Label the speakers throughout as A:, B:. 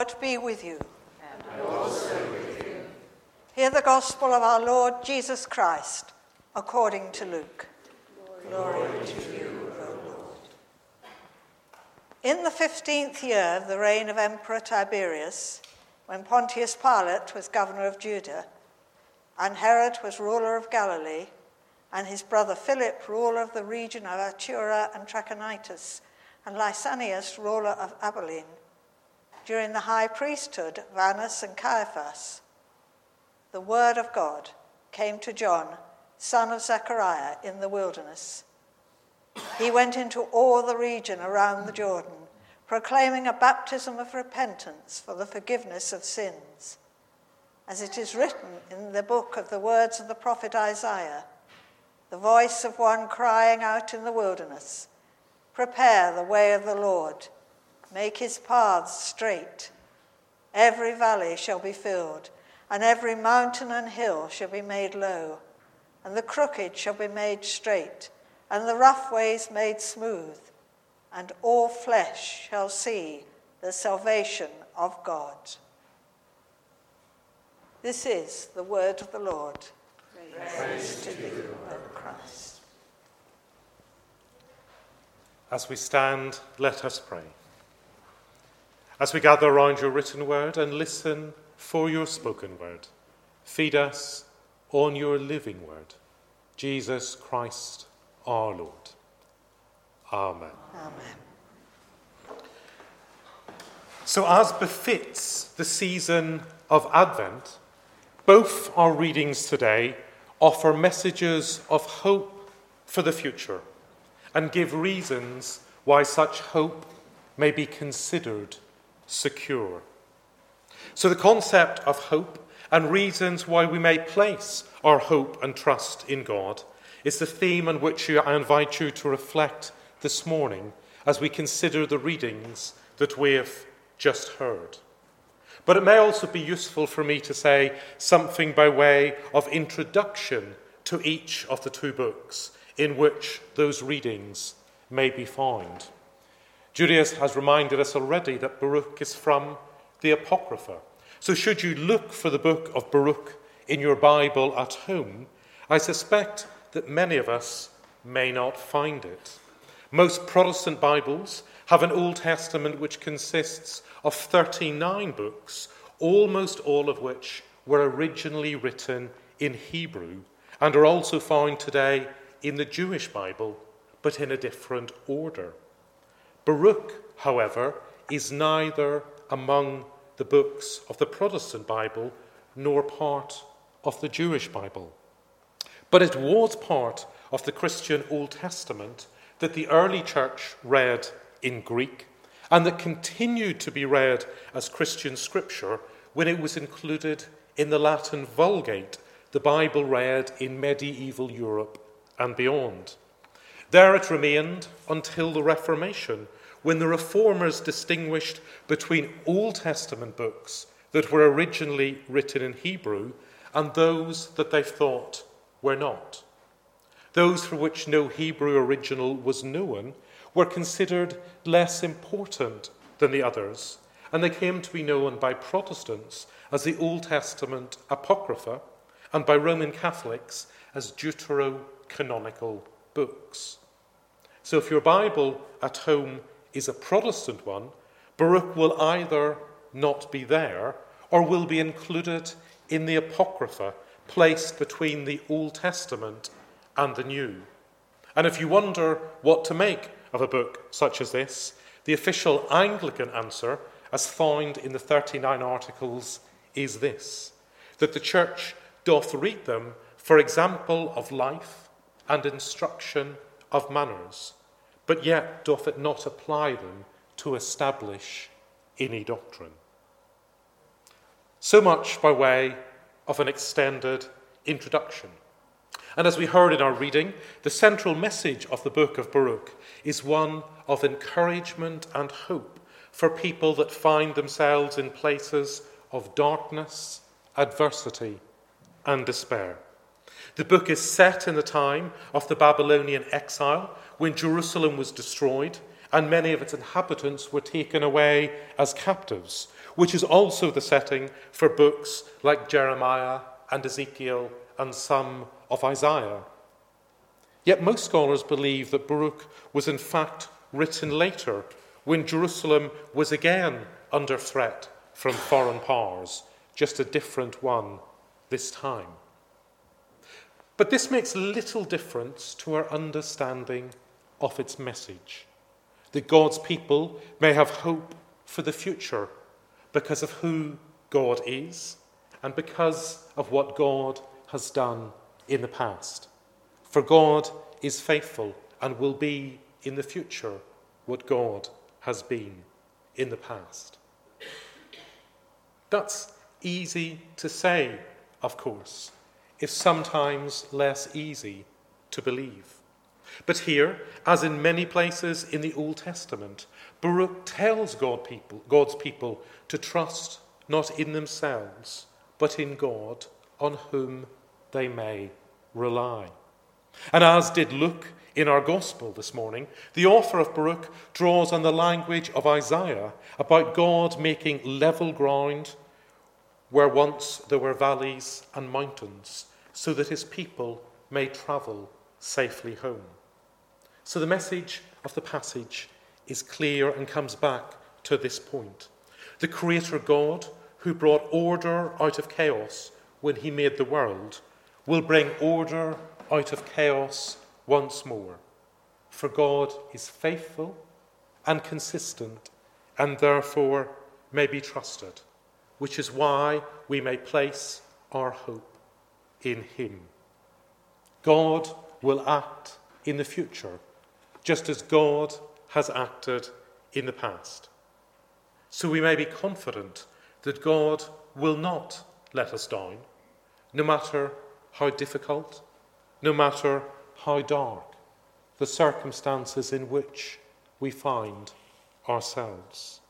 A: God be with you. And also with you. Hear the gospel of our Lord Jesus Christ, according to Luke. Glory to you, O Lord. In the 15th year of the reign of Emperor Tiberius, when Pontius Pilate was governor of Judea, and Herod was ruler of Galilee, and his brother Philip, ruler of the region of Atura and Trachonitis, and Lysanias, ruler of Abilene, during the high priesthood of Annas and Caiaphas, the word of God came to John, son of Zechariah, in the wilderness. He went into all the region around the Jordan, proclaiming a baptism of repentance for the forgiveness of sins. As it is written in the book of the words of the prophet Isaiah, the voice of one crying out in the wilderness, "Prepare the way of the Lord, make his paths straight. Every valley shall be filled, and every mountain and hill shall be made low, and the crooked shall be made straight, and the rough ways made smooth, and all flesh shall see the salvation of God." This is the word of the Lord. Praise to you, O Christ.
B: As we stand, let us pray. As we gather around your written word and listen for your spoken word, feed us on your living word, Jesus Christ our Lord. Amen.
A: Amen.
B: So as befits the season of Advent, both our readings today offer messages of hope for the future and give reasons why such hope may be considered secure. So the concept of hope and reasons why we may place our hope and trust in God is the theme on which I invite you to reflect this morning as we consider the readings that we have just heard. But it may also be useful for me to say something by way of introduction to each of the two books in which those readings may be found. Julius has reminded us already that Baruch is from the Apocrypha. So should you look for the book of Baruch in your Bible at home, I suspect that many of us may not find it. Most Protestant Bibles have an Old Testament which consists of 39 books, almost all of which were originally written in Hebrew and are also found today in the Jewish Bible, but in a different order. Baruch, however, is neither among the books of the Protestant Bible nor part of the Jewish Bible. But it was part of the Christian Old Testament that the early church read in Greek and that continued to be read as Christian scripture when it was included in the Latin Vulgate, the Bible read in medieval Europe and beyond. There it remained until the Reformation, when the Reformers distinguished between Old Testament books that were originally written in Hebrew and those that they thought were not. Those for which no Hebrew original was known were considered less important than the others, and they came to be known by Protestants as the Old Testament Apocrypha and by Roman Catholics as deuterocanonical books. So if your Bible at home is a Protestant one, Baruch will either not be there or will be included in the Apocrypha, placed between the Old Testament and the New. And if you wonder what to make of a book such as this, the official Anglican answer, as found in the 39 articles, is this: that the Church doth read them for example of life and instruction of manners, but yet doth it not apply them to establish any doctrine. So much by way of an extended introduction. And as we heard in our reading, the central message of the book of Baruch is one of encouragement and hope for people that find themselves in places of darkness, adversity, and despair. The book is set in the time of the Babylonian exile, when Jerusalem was destroyed and many of its inhabitants were taken away as captives, which is also the setting for books like Jeremiah and Ezekiel and some of Isaiah. Yet most scholars believe that Baruch was in fact written later, when Jerusalem was again under threat from foreign powers, just a different one this time. But this makes little difference to our understanding of its message, that God's people may have hope for the future because of who God is and because of what God has done in the past. For God is faithful and will be in the future what God has been in the past. That's easy to say, of course, it's sometimes less easy to believe. But here, as in many places in the Old Testament, Baruch tells God's people to trust not in themselves, but in God, on whom they may rely. And as did Luke in our Gospel this morning, the author of Baruch draws on the language of Isaiah about God making level ground where once there were valleys and mountains, so that his people may travel safely home. So the message of the passage is clear and comes back to this point. The Creator God, who brought order out of chaos when he made the world, will bring order out of chaos once more. For God is faithful and consistent and therefore may be trusted, which is why we may place our hope in him. God will act in the future, just as God has acted in the past. So we may be confident that God will not let us down, no matter how difficult, no matter how dark the circumstances in which we find ourselves.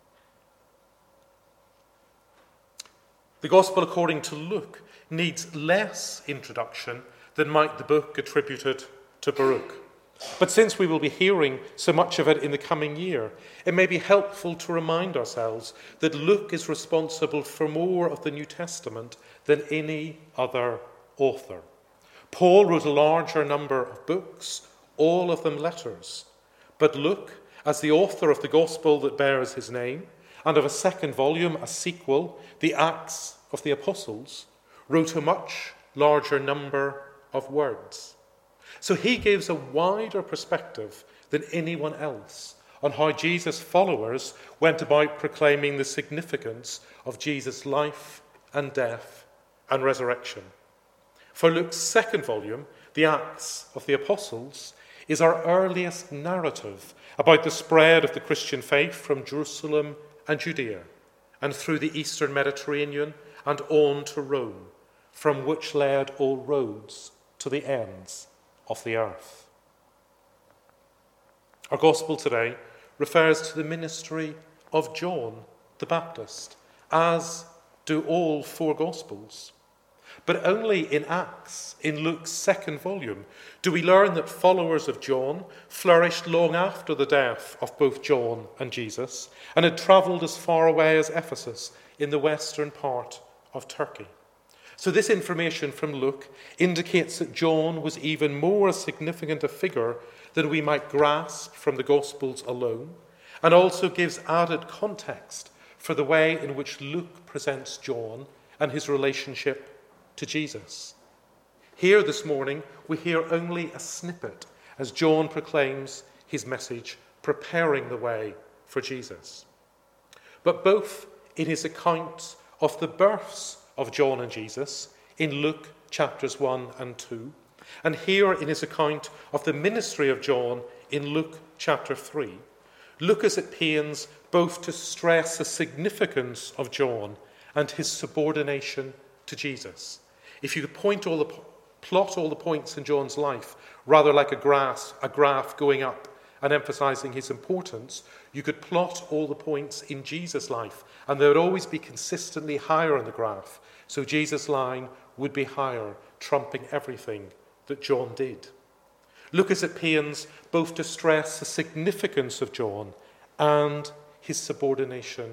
B: The Gospel according to Luke needs less introduction than might the book attributed to Baruch. But since we will be hearing so much of it in the coming year, it may be helpful to remind ourselves that Luke is responsible for more of the New Testament than any other author. Paul wrote a larger number of books, all of them letters. But Luke, as the author of the Gospel that bears his name, and of a second volume, a sequel, the Acts of the Apostles, wrote a much larger number of words. So he gives a wider perspective than anyone else on how Jesus' followers went about proclaiming the significance of Jesus' life and death and resurrection. For Luke's second volume, the Acts of the Apostles, is our earliest narrative about the spread of the Christian faith from Jerusalem and Judea and through the eastern Mediterranean and on to Rome, from which led all roads to the ends of the earth. Our Gospel today refers to the ministry of John the Baptist, as do all four Gospels. But only in Acts, in Luke's second volume, do we learn that followers of John flourished long after the death of both John and Jesus and had travelled as far away as Ephesus in the western part of Turkey. So this information from Luke indicates that John was even more significant a figure than we might grasp from the Gospels alone, and also gives added context for the way in which Luke presents John and his relationship to Jesus. Here this morning, we hear only a snippet as John proclaims his message, preparing the way for Jesus. But both in his account of the births of John and Jesus in Luke chapters 1 and 2, and here in his account of the ministry of John in Luke chapter 3, Luke is at pains both to stress the significance of John and his subordination to Jesus. If you could plot all the points in John's life, rather like a graph going up and emphasizing his importance, you could plot all the points in Jesus' life, and they would always be consistently higher on the graph. So Jesus' line would be higher, trumping everything that John did. Luke is at pains both to stress the significance of John and his subordination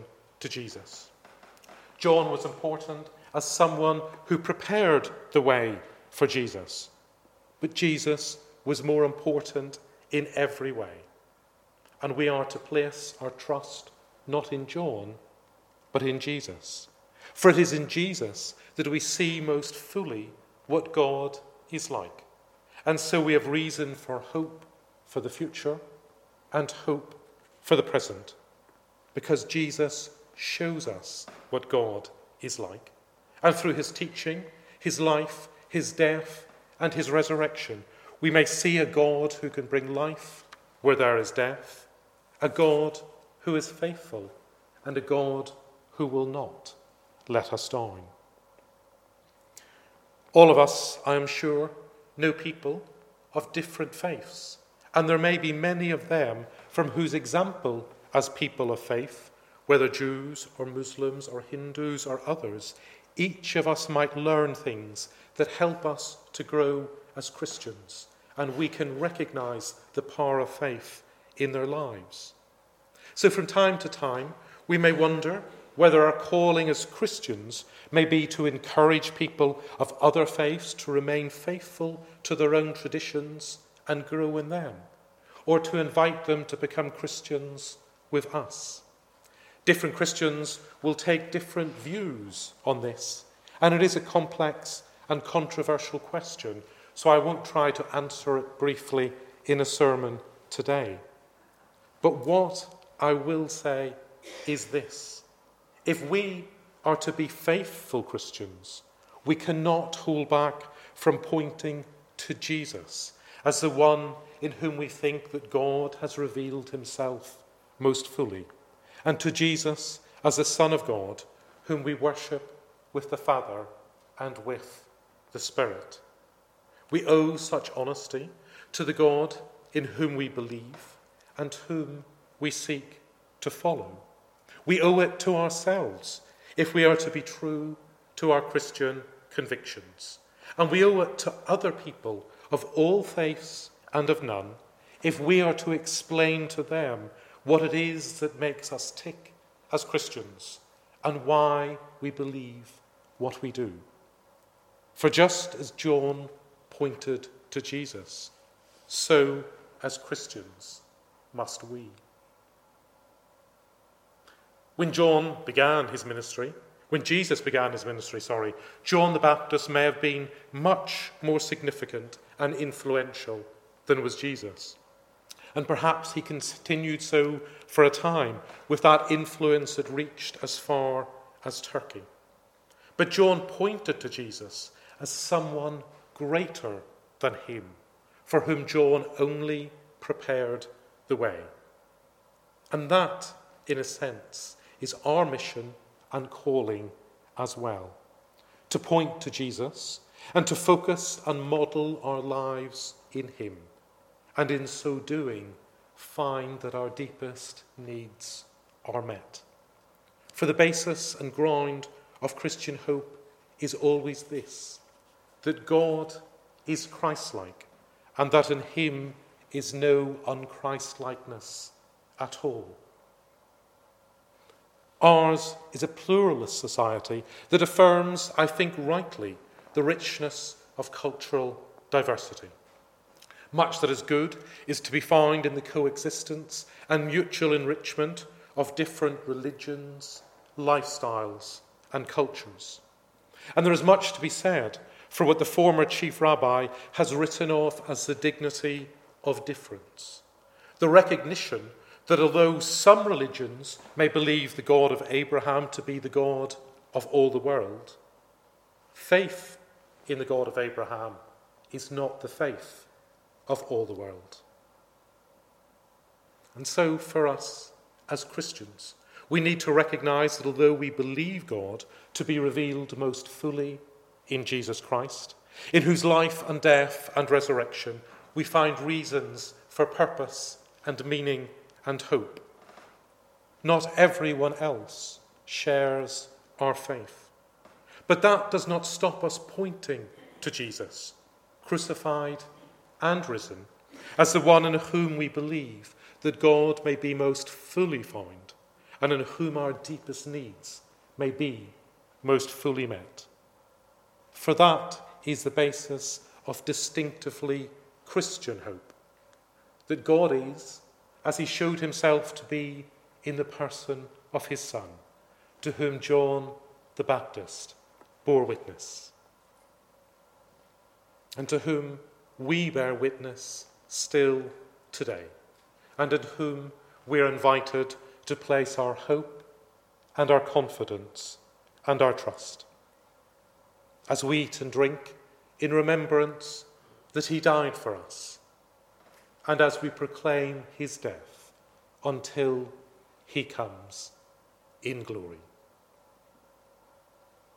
B: to Jesus. John was important as someone who prepared the way for Jesus. But Jesus was more important in every way. And we are to place our trust not in John, but in Jesus. For it is in Jesus that we see most fully what God is like. And so we have reason for hope for the future and hope for the present, because Jesus shows us what God is like. And through his teaching, his life, his death, and his resurrection, we may see a God who can bring life where there is death, a God who is faithful, and a God who will not let us down. All of us, I am sure, know people of different faiths, and there may be many of them from whose example as people of faith, whether Jews or Muslims or Hindus or others, each of us might learn things that help us to grow as Christians, and we can recognize the power of faith in their lives. So from time to time, we may wonder whether our calling as Christians may be to encourage people of other faiths to remain faithful to their own traditions and grow in them, or to invite them to become Christians with us. Different Christians will take different views on this, and it is a complex and controversial question, so I won't try to answer it briefly in a sermon today. But what I will say is this: if we are to be faithful Christians, we cannot hold back from pointing to Jesus as the one in whom we think that God has revealed himself most fully, and to Jesus as the Son of God, whom we worship with the Father and with the Spirit. We owe such honesty to the God in whom we believe and whom we seek to follow. We owe it to ourselves if we are to be true to our Christian convictions. And we owe it to other people of all faiths and of none if we are to explain to them what it is that makes us tick as Christians and why we believe what we do. For just as John pointed to Jesus, so as Christians must we. When Jesus began his ministry, John the Baptist may have been much more significant and influential than was Jesus. And perhaps he continued so for a time, with that influence that reached as far as Turkey. But John pointed to Jesus as someone greater than him, for whom John only prepared the way. And that, in a sense, is our mission and calling as well, to point to Jesus and to focus and model our lives in him, and in so doing, find that our deepest needs are met. For the basis and ground of Christian hope is always this: that God is Christ-like, and that in him is no unChristlikeness at all. Ours is a pluralist society that affirms, I think rightly, the richness of cultural diversity. Much that is good is to be found in the coexistence and mutual enrichment of different religions, lifestyles, and cultures. And there is much to be said for what the former chief rabbi has written of as the dignity of difference. The recognition that although some religions may believe the God of Abraham to be the God of all the world, faith in the God of Abraham is not the faith of all the world. And so for us as Christians, we need to recognize that although we believe God to be revealed most fully in Jesus Christ, in whose life and death and resurrection we find reasons for purpose and meaning and hope, not everyone else shares our faith. But that does not stop us pointing to Jesus, crucified and risen, as the one in whom we believe that God may be most fully found, and in whom our deepest needs may be most fully met. For that is the basis of distinctively Christian hope, that God is, as he showed himself to be in the person of his Son, to whom John the Baptist bore witness, and to whom we bear witness still today, and in whom we are invited to place our hope and our confidence and our trust, as we eat and drink in remembrance that he died for us, and as we proclaim his death until he comes in glory.